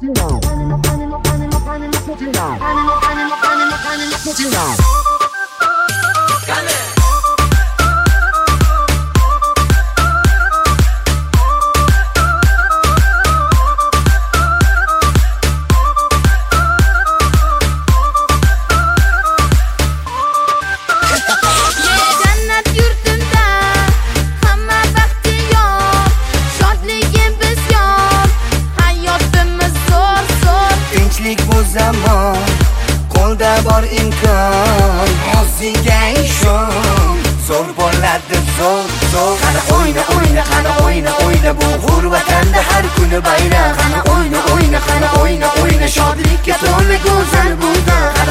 Qo'lda bor imkon, o'zingga ishon. Zo'r bo'ladi, zo'r. Qani o'yna, bu g'urbatanda har kuni bayram. Qani o'yna, shodlikka to'la go'zal buda. Qani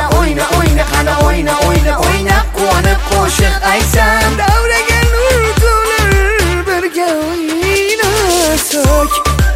o'yna, quvonib qo'shiq aytsam. Davraga nur to'lar, birga o'ynasak.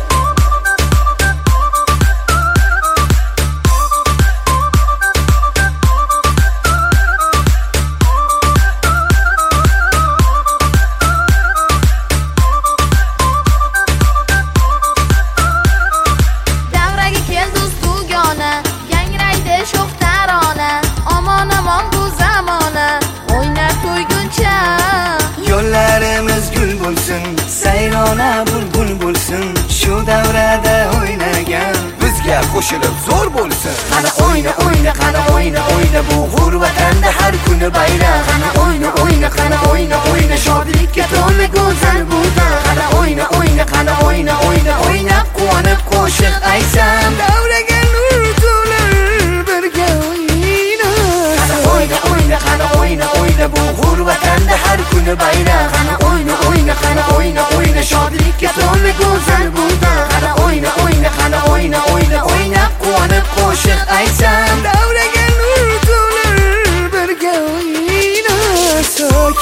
Yo'llarimiz gul bo'lsin, sayrona bulbul bo'lsin. Shu davrada o'ynagan bizga qo'shilib zo'r bo'lsin. Qani o'yna, bu g'urbatanda har kuni bayram. Qani o'yna, shodlikka to'la go'zal buda. Qani o'yna, quvonib qo'shiq aytsam. Davraga nur to'lar, birga o'ynasak. Qani o'yna, bu g'urbatanda har kuni bayram. Qani o'yna, shodlikka to'la go'zal buda. Qani o'yna, quvonib qo'shiq aytsam. Davraga nur to'lar, birga o'ynasak.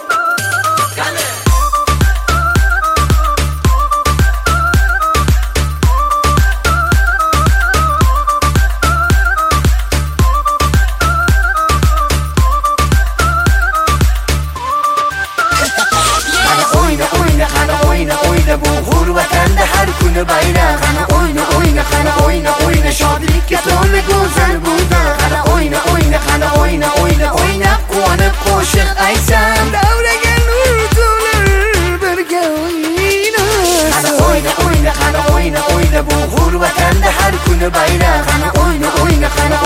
Bu g'urbatanda har kuni bayram. Qani o'yna, shodlikka to'la go'zal buda. Qani o'yna, quvonib qo'shiq aytsam. Davraga nur to'lar, birga o'ynasak. Qani o'yna, bu g'urbatanda har kuni bayram. Qani o'yna,